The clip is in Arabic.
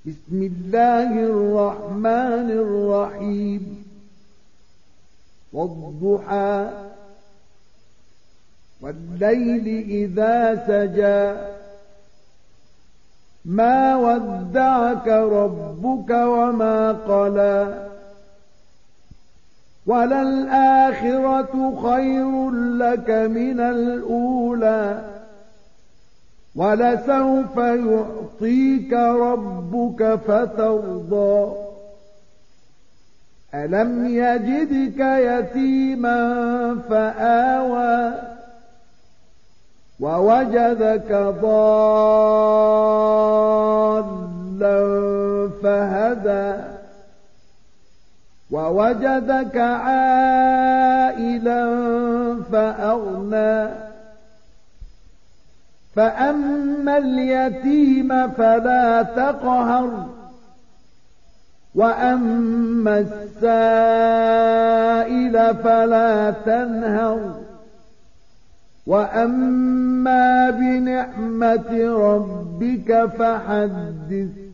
بسم الله الرحمن الرحيم والضحى والليل إذا سجى ما ودعك ربك وما قلى وللآخرة خير لك من الأولى ولسوف يعطيك ربك فترضى ألم يجدك يتيما فآوى ووجدك ضالا فهدى ووجدك عائلا فأغنى فأما اليتيم فلا تقهر وأما السائل فلا تنهر وأما بنعمة ربك فحدث